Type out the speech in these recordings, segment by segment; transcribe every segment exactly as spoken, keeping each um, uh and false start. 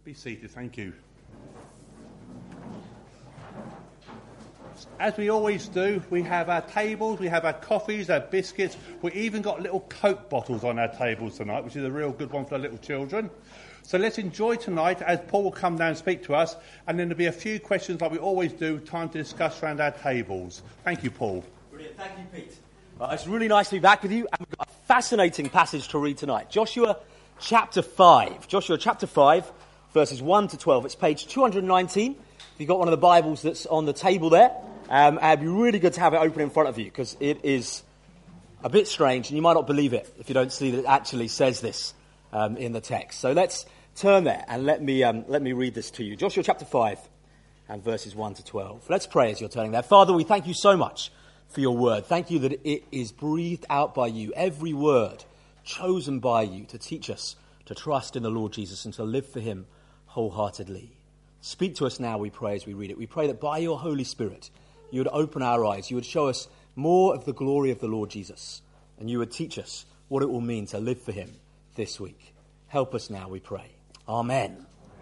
Be seated, thank you. As we always do, we have our tables, we have our coffees, our biscuits. We even got little Coke bottles on our tables tonight, which is a real good one for the little children. So let's enjoy tonight as Paul will come down and speak to us, and then there'll be a few questions like we always do, time to discuss around our tables. Thank you, Paul. Brilliant, thank you, Pete. Well, it's really nice to be back with you, and we've got a fascinating passage to read tonight. Joshua chapter five. Joshua chapter five, verses one to twelve. It's page two hundred nineteen. If you've got one of the Bibles that's on the table there, um, it'd be really good to have it open in front of you, because it is a bit strange, and you might not believe it if you don't see that it actually says this um, in the text. So let's turn there, and let me um, let me read this to you. Joshua chapter five, and verses one to twelve. Let's pray as you're turning there. Father, we thank you so much for your word. Thank you that it is breathed out by you, every word chosen by you to teach us to trust in the Lord Jesus and to live for him wholeheartedly. Speak to us now, we pray, as we read it. We pray that by your Holy Spirit, you would open our eyes, you would show us more of the glory of the Lord Jesus, and you would teach us what it will mean to live for him this week. Help us now, we pray. Amen.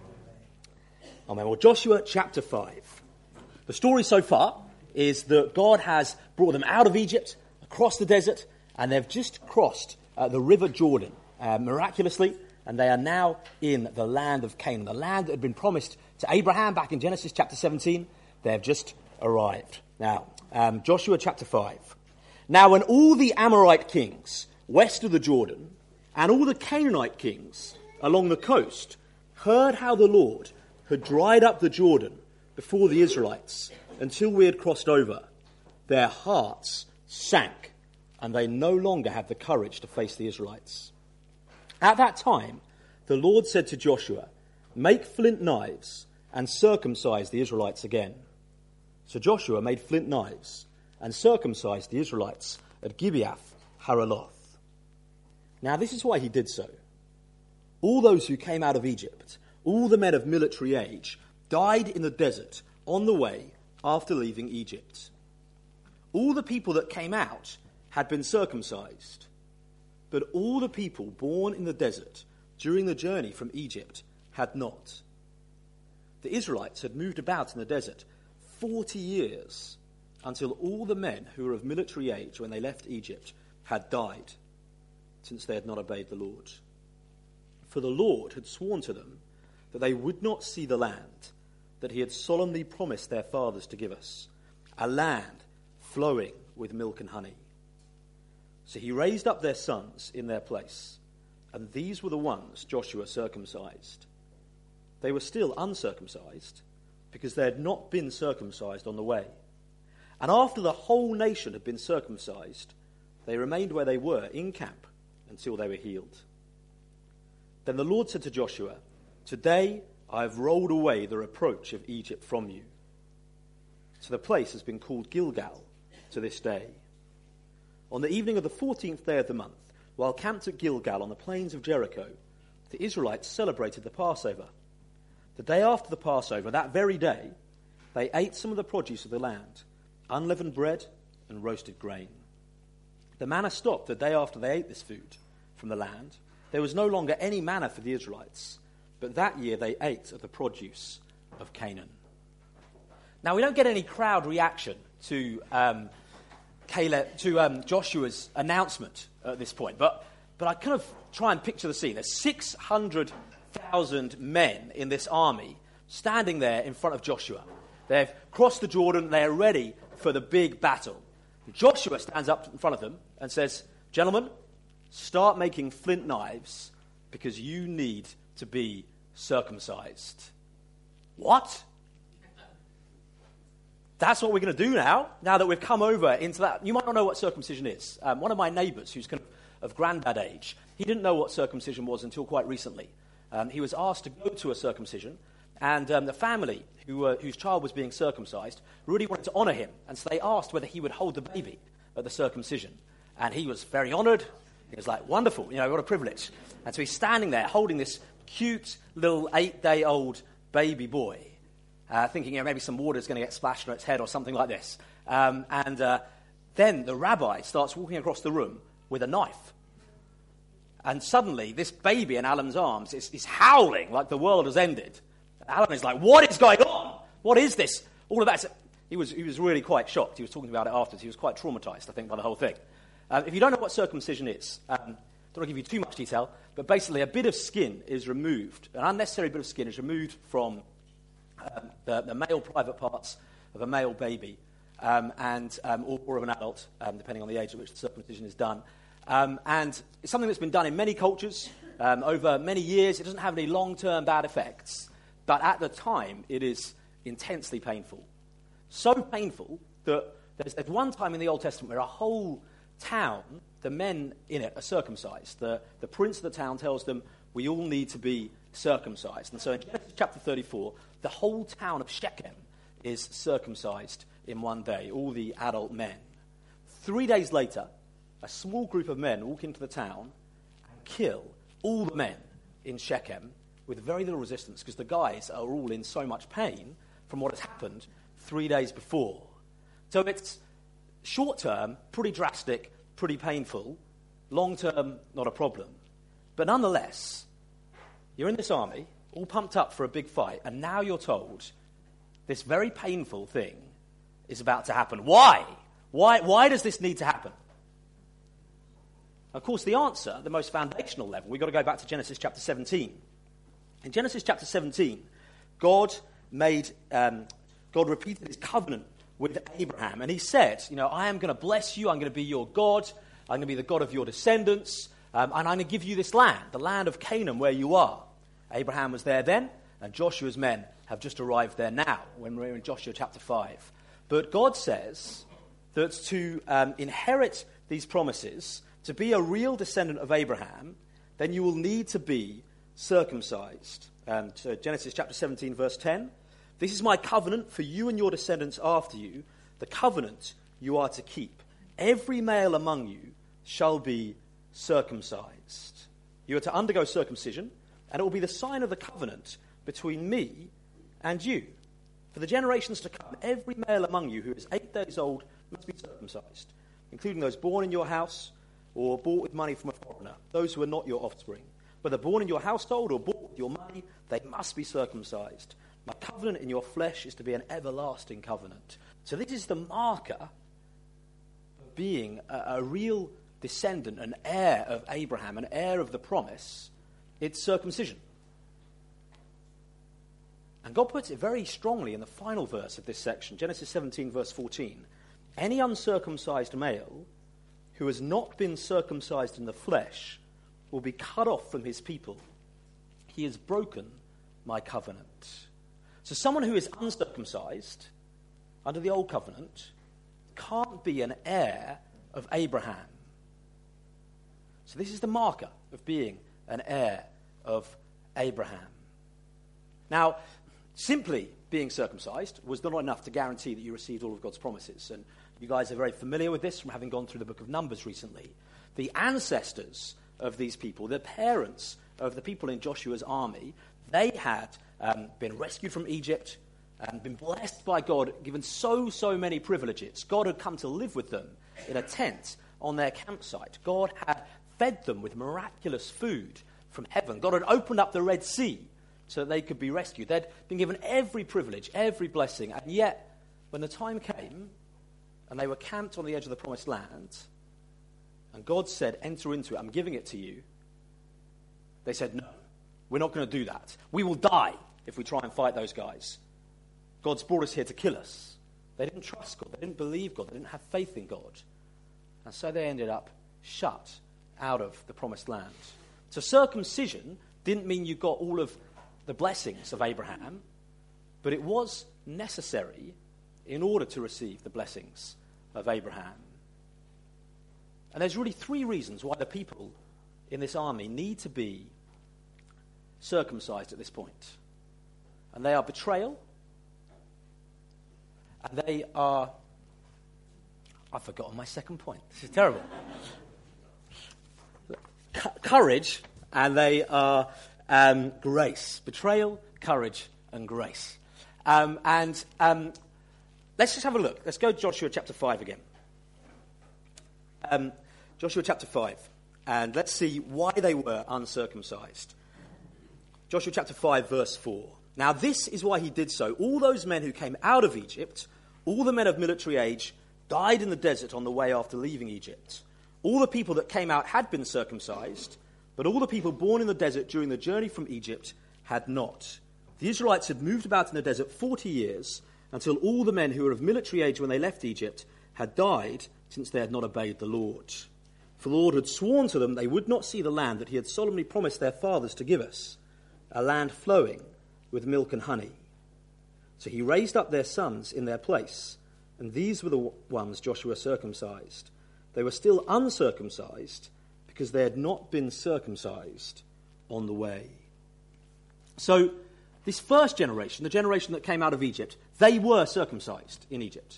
Amen. Well, Joshua chapter five. The story so far is that God has brought them out of Egypt, across the desert, and they've just crossed uh, the river Jordan uh, miraculously, and they are now in the land of Canaan, the land that had been promised to Abraham back in Genesis chapter seventeen. They have just arrived. Now, um, Joshua chapter five. Now, when all the Amorite kings west of the Jordan and all the Canaanite kings along the coast heard how the Lord had dried up the Jordan before the Israelites until we had crossed over, their hearts sank, and they no longer had the courage to face the Israelites. At that time, the Lord said to Joshua, "Make flint knives and circumcise the Israelites again." So Joshua made flint knives and circumcised the Israelites at Gibeath Haraloth. Now this is why he did so. All those who came out of Egypt, all the men of military age, died in the desert on the way after leaving Egypt. All the people that came out had been circumcised, but all the people born in the desert during the journey from Egypt had not. The Israelites had moved about in the desert forty years until all the men who were of military age when they left Egypt had died, since they had not obeyed the Lord. For the Lord had sworn to them that they would not see the land that he had solemnly promised their fathers to give us, a land flowing with milk and honey. So he raised up their sons in their place, and these were the ones Joshua circumcised. They were still uncircumcised, because they had not been circumcised on the way. And after the whole nation had been circumcised, they remained where they were in camp until they were healed. Then the Lord said to Joshua, "Today I have rolled away the reproach of Egypt from you." So the place has been called Gilgal to this day. On the evening of the fourteenth day of the month, while camped at Gilgal on the plains of Jericho, the Israelites celebrated the Passover. The day after the Passover, that very day, they ate some of the produce of the land, unleavened bread and roasted grain. The manna stopped the day after they ate this food from the land. There was no longer any manna for the Israelites, but that year they ate of the produce of Canaan. Now, we don't get any crowd reaction to um, Caleb, to um, Joshua's announcement at this point, but but I kind of try and picture the scene. There's six hundred thousand men in this army standing there in front of Joshua. They've crossed the Jordan, they're ready for the big battle. Joshua stands up in front of them and says, "Gentlemen, start making flint knives because you need to be circumcised." What? That's what we're going to do now, now that we've come over into that. You might not know what circumcision is. Um, one of my neighbours, who's kind of, of granddad age, he didn't know what circumcision was until quite recently. Um, he was asked to go to a circumcision, and um, the family who, uh, whose child was being circumcised really wanted to honour him, and so they asked whether he would hold the baby at the circumcision. And he was very honoured. He was like, "Wonderful, you know, what a privilege." And so he's standing there holding this cute little eight-day-old baby boy, uh, thinking, you know, maybe some water is going to get splashed on its head or something like this. Um, and uh, then the rabbi starts walking across the room with a knife. And suddenly, this baby in Alan's arms is, is howling like the world has ended. And Alan is like, what is going on? What is this? All of that. So he was, he was really quite shocked. He was talking about it afterwards. He was quite traumatized, I think, by the whole thing. Um, if you don't know what circumcision is, um, I don't want to give you too much detail, but basically a bit of skin is removed. An unnecessary bit of skin is removed from um, the, the male private parts of a male baby um, and um, or, or of an adult, um, depending on the age at which the circumcision is done. Um, and it's something that's been done in many cultures um, over many years. It doesn't have any long-term bad effects. But at the time, it is intensely painful. So painful that there's, there's one time in the Old Testament where a whole town, the men in it, are circumcised. The, the prince of the town tells them, we all need to be circumcised. And so in Genesis chapter thirty-four, the whole town of Shechem is circumcised in one day, all the adult men. Three days later, a small group of men walk into the town and kill all the men in Shechem with very little resistance because the guys are all in so much pain from what has happened three days before. So it's short-term, pretty drastic, pretty painful. Long-term, not a problem. But nonetheless, you're in this army, all pumped up for a big fight, and now you're told this very painful thing is about to happen. Why? Why, why does this need to happen? Of course, the answer, the most foundational level, we've got to go back to Genesis chapter seventeen. In Genesis chapter seventeen, God made, um, God repeated his covenant with Abraham, and he said, you know, I am going to bless you, I'm going to be your God, I'm going to be the God of your descendants, um, and I'm going to give you this land, the land of Canaan where you are. Abraham was there then, and Joshua's men have just arrived there now, when we're in Joshua chapter five. But God says that to um, inherit these promises, to be a real descendant of Abraham, then you will need to be circumcised. Um, so Genesis chapter seventeen, verse ten. This is my covenant for you and your descendants after you, the covenant you are to keep. Every male among you shall be circumcised. You are to undergo circumcision, and it will be the sign of the covenant between me and you. For the generations to come, every male among you who is eight days old must be circumcised, including those born in your house or bought with money from a foreigner, those who are not your offspring. Whether born in your household or bought with your money, they must be circumcised. My covenant in your flesh is to be an everlasting covenant. So this is the marker of being a, a real descendant, an heir of Abraham, an heir of the promise. It's circumcision. And God puts it very strongly in the final verse of this section, Genesis seventeen, verse fourteen. Any uncircumcised male who has not been circumcised in the flesh will be cut off from his people. He has broken my covenant. So someone who is uncircumcised under the old covenant can't be an heir of Abraham. So this is the marker of being an heir of Abraham. Now, simply being circumcised was not enough to guarantee that you received all of God's promises. And you guys are very familiar with this from having gone through the book of Numbers recently. The ancestors of these people, the parents of the people in Joshua's army, they had um, been rescued from Egypt and been blessed by God, given so, so many privileges. God had come to live with them in a tent on their campsite. God had fed them with miraculous food from heaven. God had opened up the Red Sea so that they could be rescued. They'd been given every privilege, every blessing, and yet, when the time came and they were camped on the edge of the promised land, and God said, enter into it, I'm giving it to you, they said, no, we're not going to do that. We will die if we try and fight those guys. God's brought us here to kill us. They didn't trust God. They didn't believe God. They didn't have faith in God. And so they ended up shut out of the promised land. So circumcision didn't mean you got all of the blessings of Abraham, but it was necessary in order to receive the blessings of Abraham. And there's really three reasons why the people in this army need to be circumcised at this point. And they are betrayal, and they are... I've forgotten my second point. This is terrible. C- courage, and they are um, grace. Betrayal, courage, and grace. Um, and um, let's just have a look. Let's go to Joshua chapter five again. Um, Joshua chapter five. And let's see why they were uncircumcised. Joshua chapter five, verse four. Now this is why he did so. All those men who came out of Egypt, all the men of military age, died in the desert on the way after leaving Egypt. All the people that came out had been circumcised, but all the people born in the desert during the journey from Egypt had not. The Israelites had moved about in the desert forty years, until all the men who were of military age when they left Egypt had died, since they had not obeyed the Lord. For the Lord had sworn to them they would not see the land that he had solemnly promised their fathers to give us, a land flowing with milk and honey. So he raised up their sons in their place, and these were the ones Joshua circumcised. They were still uncircumcised because they had not been circumcised on the way. So this first generation, the generation that came out of Egypt, they were circumcised in Egypt.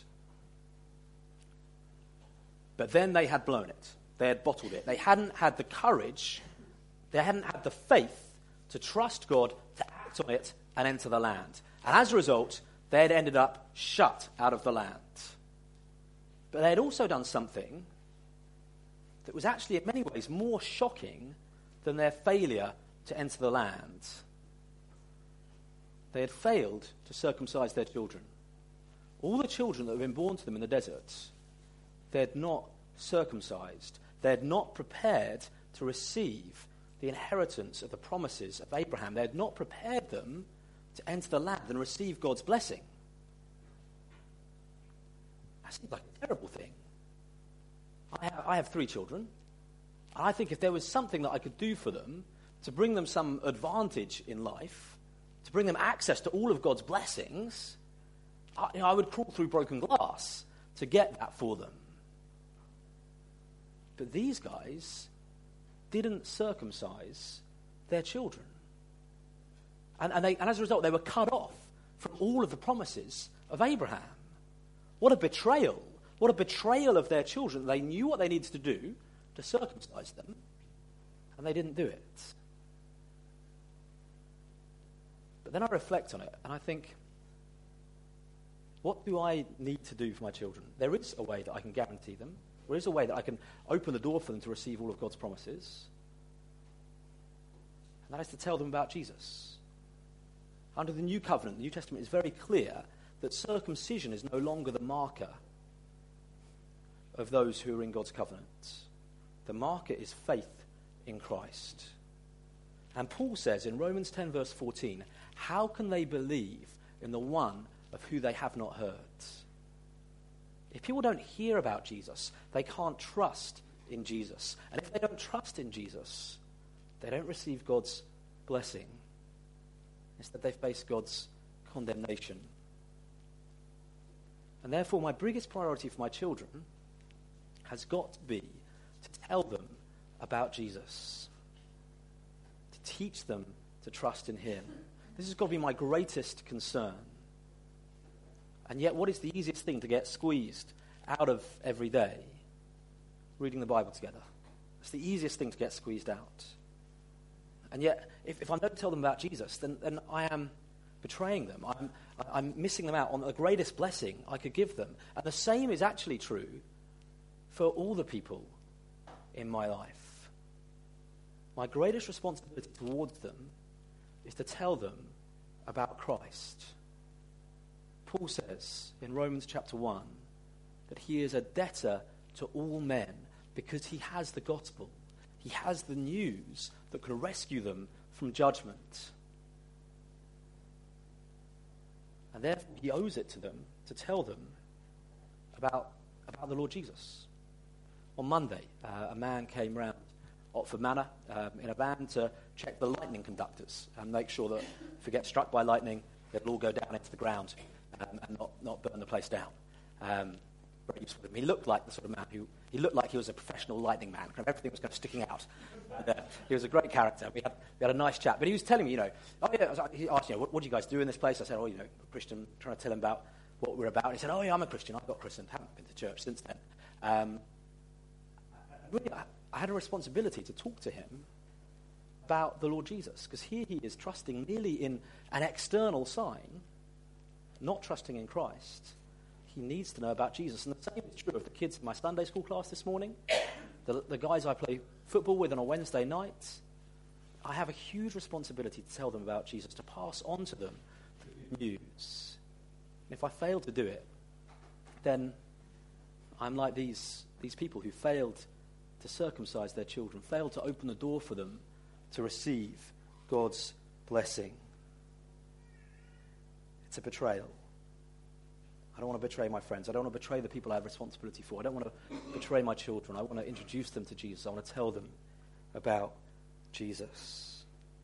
But then they had blown it. They had bottled it. They hadn't had the courage, they hadn't had the faith to trust God, to act on it and enter the land. And as a result, they had ended up shut out of the land. But they had also done something that was actually in many ways more shocking than their failure to enter the land. They had failed to circumcise their children. All the children that had been born to them in the desert, they had not circumcised. They had not prepared to receive the inheritance of the promises of Abraham. They had not prepared them to enter the land and receive God's blessing. That seems like a terrible thing. I have, I have three children. And I think if there was something that I could do for them to bring them some advantage in life, to bring them access to all of God's blessings, I, you know, I would crawl through broken glass to get that for them. But these guys didn't circumcise their children. And, and, they, and as a result, they were cut off from all of the promises of Abraham. What a betrayal. What a betrayal of their children. They knew what they needed to do to circumcise them, and they didn't do it. But then I reflect on it, and I think, what do I need to do for my children? There is a way that I can guarantee them. There is a way that I can open the door for them to receive all of God's promises. And that is to tell them about Jesus. Under the New Covenant, the New Testament is very clear that circumcision is no longer the marker of those who are in God's covenant. The marker is faith in Christ. And Paul says in Romans ten, verse fourteen, how can they believe in the one of who they have not heard? If people don't hear about Jesus, they can't trust in Jesus. And if they don't trust in Jesus, they don't receive God's blessing. Instead, they face God's condemnation. And therefore, my biggest priority for my children has got to be to tell them about Jesus, to teach them to trust in him. This has got to be my greatest concern. And yet, what is the easiest thing to get squeezed out of every day? Reading the Bible together. It's the easiest thing to get squeezed out. And yet, if, if I don't tell them about Jesus, then, then I am betraying them. I'm, I'm missing them out on the greatest blessing I could give them. And the same is actually true for all the people in my life. My greatest responsibility towards them is to tell them about Christ. Paul says in Romans chapter one that he is a debtor to all men because he has the gospel. He has the news that could rescue them from judgment. And therefore he owes it to them to tell them about, about the Lord Jesus. On Monday, uh, a man came round Otford Manor um, in a van to check the lightning conductors and make sure that if we get struck by lightning, they'll all go down into the ground um, and not, not burn the place down. Um, very useful to him. He looked like the sort of man who, he looked like he was a professional lightning man. Kind of everything was kind of sticking out. And, uh, he was a great character. We had, we had a nice chat. But he was telling me, you know, oh yeah, I was, he asked, you know, what, what do you guys do in this place? I said, oh, you know, a Christian, trying to tell him about what we're about. And he said, oh yeah, I'm a Christian. I got christened. Haven't been to church since then. Um, really, I, I had a responsibility to talk to him about the Lord Jesus, because here he is trusting merely in an external sign, not trusting in Christ. He needs to know about Jesus. And the same is true of the kids in my Sunday school class this morning, the, the guys I play football with on a Wednesday night, I have a huge responsibility to tell them about Jesus, to pass on to them the news. And if I fail to do it, then I'm like these, these people who failed to circumcise their children, failed to open the door for them to receive God's blessing. It's a betrayal. I don't want to betray my friends. I don't want to betray the people I have responsibility for. I don't want to betray my children. I want to introduce them to Jesus. I want to tell them about Jesus.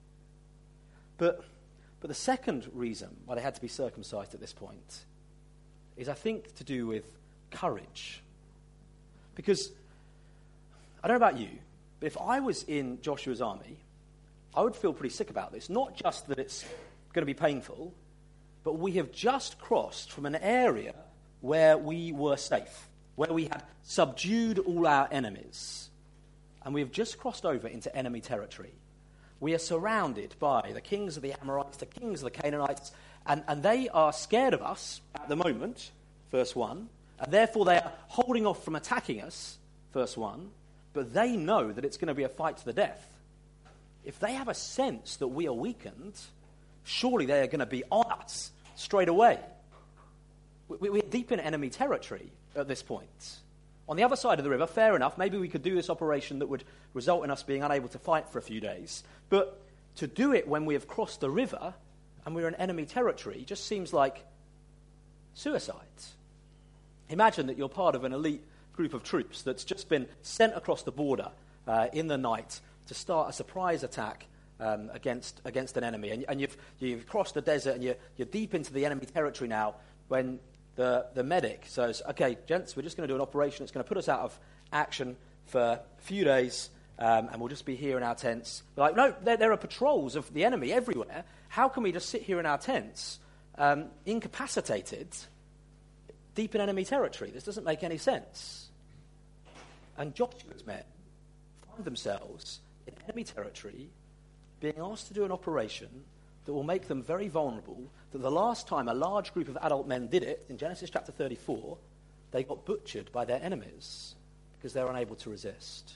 But, but the second reason why they had to be circumcised at this point is, I think, to do with courage. Because, I don't know about you, but if I was in Joshua's army, I would feel pretty sick about this. Not just that it's going to be painful, but we have just crossed from an area where we were safe, where we had subdued all our enemies, and we have just crossed over into enemy territory. We are surrounded by the kings of the Amorites, the kings of the Canaanites, and, and they are scared of us at the moment, verse one, and therefore they are holding off from attacking us, verse one, but they know that it's going to be a fight to the death. If they have a sense that we are weakened, surely they are going to be on us straight away. We're deep in enemy territory at this point. On the other side of the river, fair enough, maybe we could do this operation that would result in us being unable to fight for a few days. But to do it when we have crossed the river and we're in enemy territory just seems like suicide. Imagine that you're part of an elite group of troops that's just been sent across the border uh, in the night to start a surprise attack um, against against an enemy. And, and you've you've crossed the desert and you're, you're deep into the enemy territory now when the, the medic says, okay, gents, we're just going to do an operation that's going to put us out of action for a few days um, and we'll just be here in our tents. They're like, no, there, there are patrols of the enemy everywhere. How can we just sit here in our tents, um, incapacitated, deep in enemy territory? This doesn't make any sense. And Joshua's men find themselves in enemy territory, being asked to do an operation that will make them very vulnerable, that the last time a large group of adult men did it, in Genesis chapter thirty-four, they got butchered by their enemies because they were unable to resist.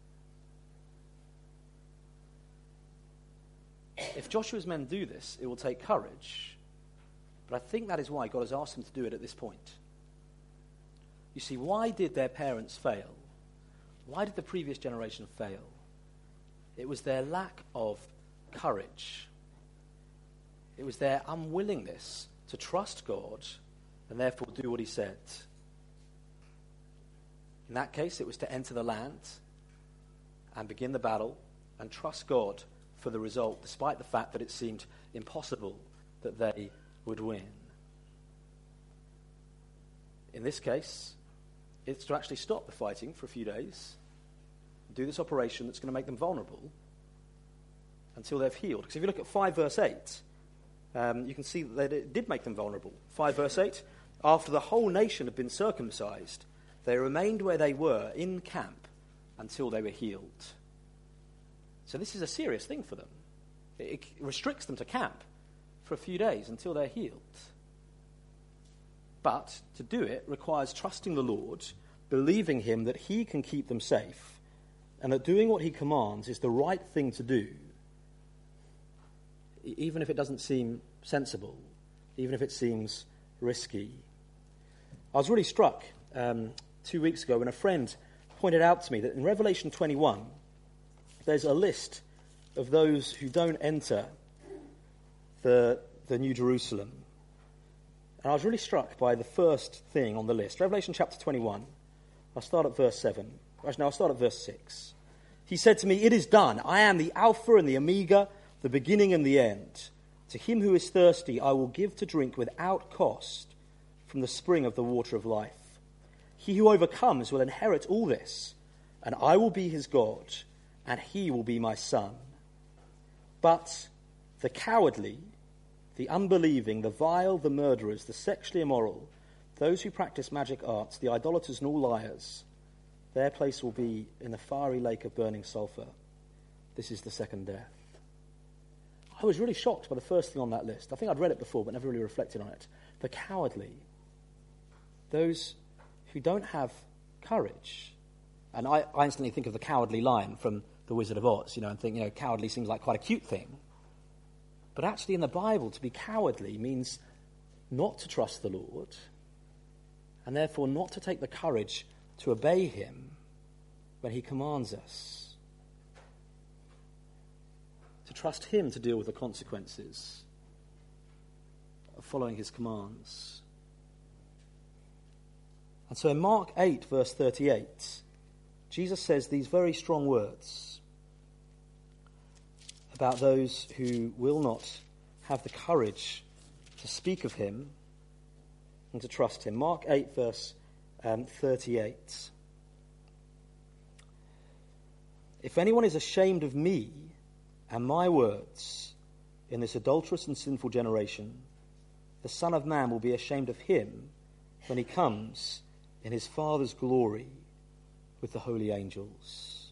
If Joshua's men do this, it will take courage, but I think that is why God has asked them to do it at this point. You see, why did their parents fail? Why did the previous generation fail? It was their lack of courage. It was their unwillingness to trust God and therefore do what he said. In that case, it was to enter the land and begin the battle and trust God for the result, despite the fact that it seemed impossible that they would win. In this case, it's to actually stop the fighting for a few days, do this operation that's going to make them vulnerable until they've healed. Because if you look at five verse eight, um, you can see that it did make them vulnerable. five verse eight, after the whole nation had been circumcised, they remained where they were in camp until they were healed. So this is a serious thing for them. It, it restricts them to camp for a few days until they're healed. But to do it requires trusting the Lord, believing him that he can keep them safe, and that doing what he commands is the right thing to do, even if it doesn't seem sensible, even if it seems risky. I was really struck um, two weeks ago when a friend pointed out to me that in Revelation twenty-one, there's a list of those who don't enter the, the New Jerusalem. And I was really struck by the first thing on the list. Revelation chapter twenty-one. I'll start at verse seven. Actually, no, I'll start at verse six. He said to me, "It is done. I am the Alpha and the Omega, the beginning and the end. To him who is thirsty, I will give to drink without cost from the spring of the water of life. He who overcomes will inherit all this, and I will be his God, and he will be my son. But the cowardly, the unbelieving, the vile, the murderers, the sexually immoral, those who practice magic arts, the idolaters and all liars, their place will be in the fiery lake of burning sulfur. This is the second death." I was really shocked by the first thing on that list. I think I'd read it before, but never really reflected on it. The cowardly, those who don't have courage. And I, I instantly think of the Cowardly Lion from The Wizard of Oz, you know, and think, you know, cowardly seems like quite a cute thing. But actually in the Bible, to be cowardly means not to trust the Lord, and therefore not to take the courage to obey him when he commands us. To trust him to deal with the consequences of following his commands. And so in Mark eight, verse thirty-eight, Jesus says these very strong words about those who will not have the courage to speak of him and to trust him. Mark eight, verse um, thirty-eight. If anyone is ashamed of me and my words in this adulterous and sinful generation, the Son of Man will be ashamed of him when he comes in his Father's glory with the holy angels.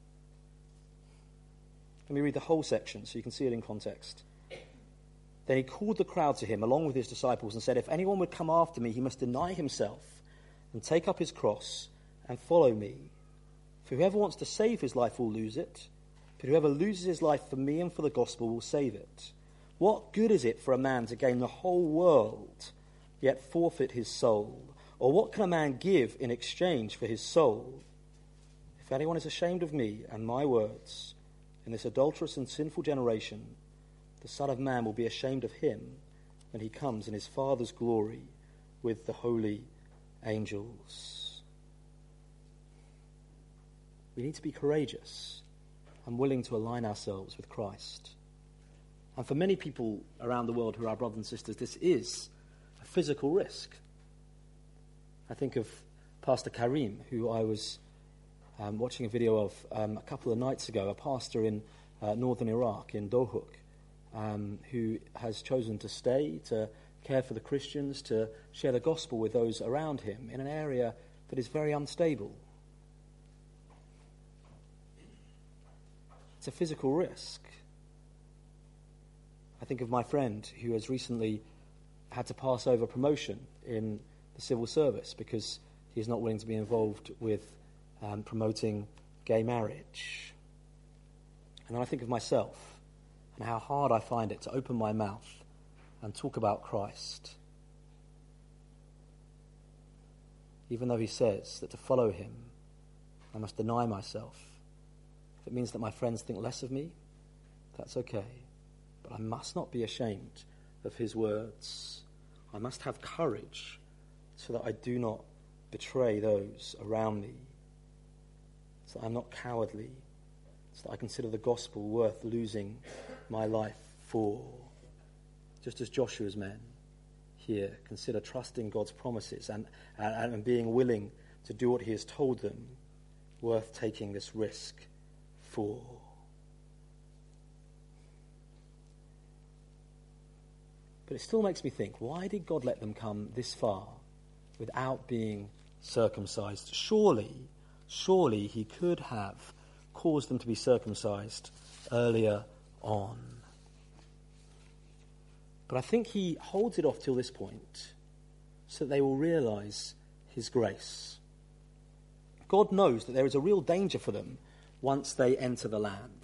Let me read the whole section so you can see it in context. Then he called the crowd to him along with his disciples and said, if anyone would come after me, he must deny himself and take up his cross and follow me. For whoever wants to save his life will lose it, but whoever loses his life for me and for the gospel will save it. What good is it for a man to gain the whole world, yet forfeit his soul? Or what can a man give in exchange for his soul? If anyone is ashamed of me and my words in this adulterous and sinful generation, the Son of Man will be ashamed of him when he comes in his Father's glory with the holy angels. We need to be courageous and willing to align ourselves with Christ. And for many people around the world who are our brothers and sisters, this is a physical risk. I think of Pastor Karim, who I was um, watching a video of um, a couple of nights ago, a pastor in uh, northern Iraq, in Dohuk, um, who has chosen to stay, to care for the Christians, to share the gospel with those around him in an area that is very unstable. It's a physical risk. I think of my friend who has recently had to pass over promotion in the civil service because he is not willing to be involved with um, promoting gay marriage. And then I think of myself and how hard I find it to open my mouth and talk about Christ. Even though he says that to follow him, I must deny myself. If it means that my friends think less of me, that's okay. But I must not be ashamed of his words. I must have courage so that I do not betray those around me, so that I'm not cowardly, so that I consider the gospel worth losing my life for. Just as Joshua's men here consider trusting God's promises and, and, and being willing to do what he has told them, worth taking this risk for. But it still makes me think, why did God let them come this far without being circumcised? Surely, surely he could have caused them to be circumcised earlier on. But I think he holds it off till this point so that they will realize his grace. God knows that there is a real danger for them once they enter the land.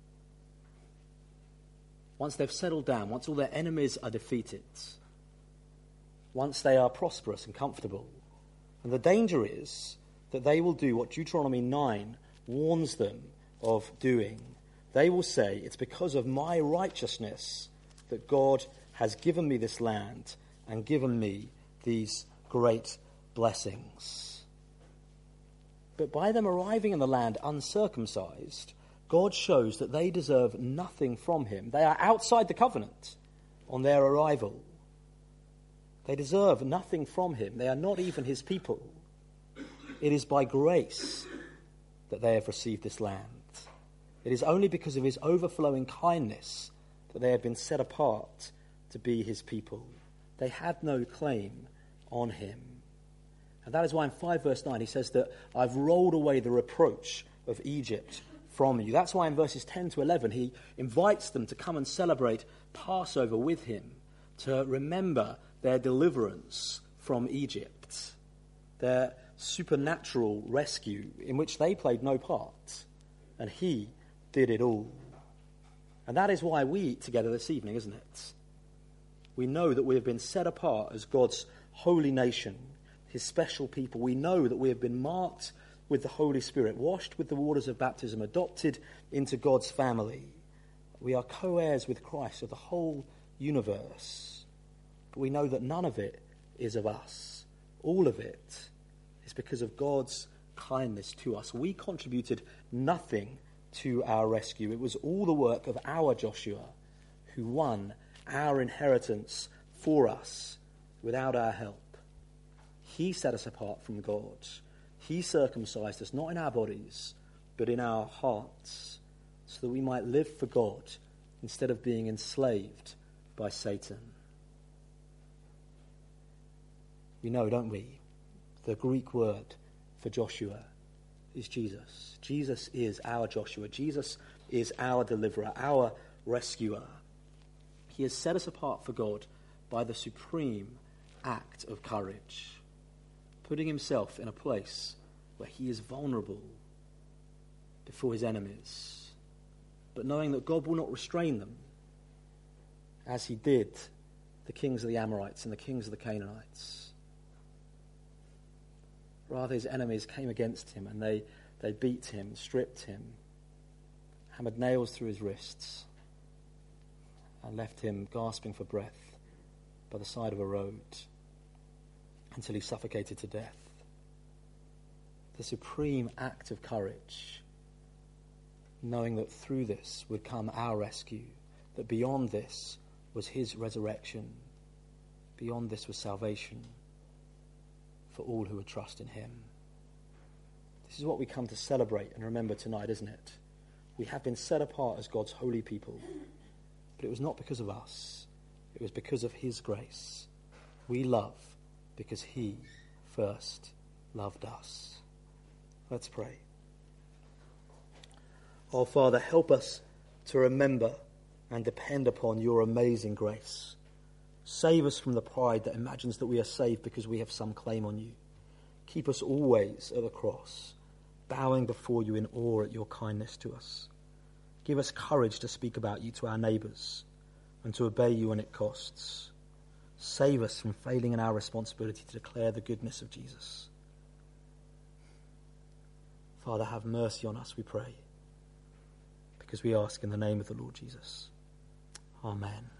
Once they've settled down, once all their enemies are defeated, once they are prosperous and comfortable. And the danger is that they will do what Deuteronomy nine warns them of doing. They will say, it's because of my righteousness that God has given me this land and given me these great blessings. But by them arriving in the land uncircumcised, God shows that they deserve nothing from him. They are outside the covenant on their arrival. They deserve nothing from him. They are not even his people. It is by grace that they have received this land. It is only because of his overflowing kindness that they have been set apart to be his people. They had no claim on him. And that is why in five verse nine he says that I've rolled away the reproach of Egypt from you. That's why in verses ten to eleven he invites them to come and celebrate Passover with him, to remember their deliverance from Egypt, their supernatural rescue in which they played no part, and he did it all. And that is why we eat together this evening, isn't it? We know that we have been set apart as God's holy nation, his special people. We know that we have been marked with the Holy Spirit, washed with the waters of baptism, adopted into God's family. We are co-heirs with Christ of the whole universe. But we know that none of it is of us. All of it is because of God's kindness to us. We contributed nothing to our rescue. It was all the work of our Joshua, who won our inheritance for us without our help. He set us apart from God. He circumcised us, not in our bodies, but in our hearts, so that we might live for God instead of being enslaved by Satan. We know, don't we? The Greek word for Joshua is Jesus. Jesus is our Joshua. Jesus is our deliverer, our rescuer. He has set us apart for God by the supreme act of courage, putting himself in a place where he is vulnerable before his enemies, but knowing that God will not restrain them as he did the kings of the Amorites and the kings of the Canaanites. Rather, his enemies came against him and they, they beat him, stripped him, hammered nails through his wrists, and left him gasping for breath by the side of a road until he suffocated to death. The supreme act of courage, knowing that through this would come our rescue, that beyond this was his resurrection, beyond this was salvation for all who would trust in him. This is what we come to celebrate and remember tonight, isn't it? We have been set apart as God's holy people, but it was not because of us. It was because of his grace. We love because he first loved us. Let's pray. Oh, Father, help us to remember and depend upon your amazing grace. Save us from the pride that imagines that we are saved because we have some claim on you. Keep us always at the cross, bowing before you in awe at your kindness to us. Give us courage to speak about you to our neighbours and to obey you when it costs. Save us from failing in our responsibility to declare the goodness of Jesus. Father, have mercy on us, we pray, because we ask in the name of the Lord Jesus. Amen.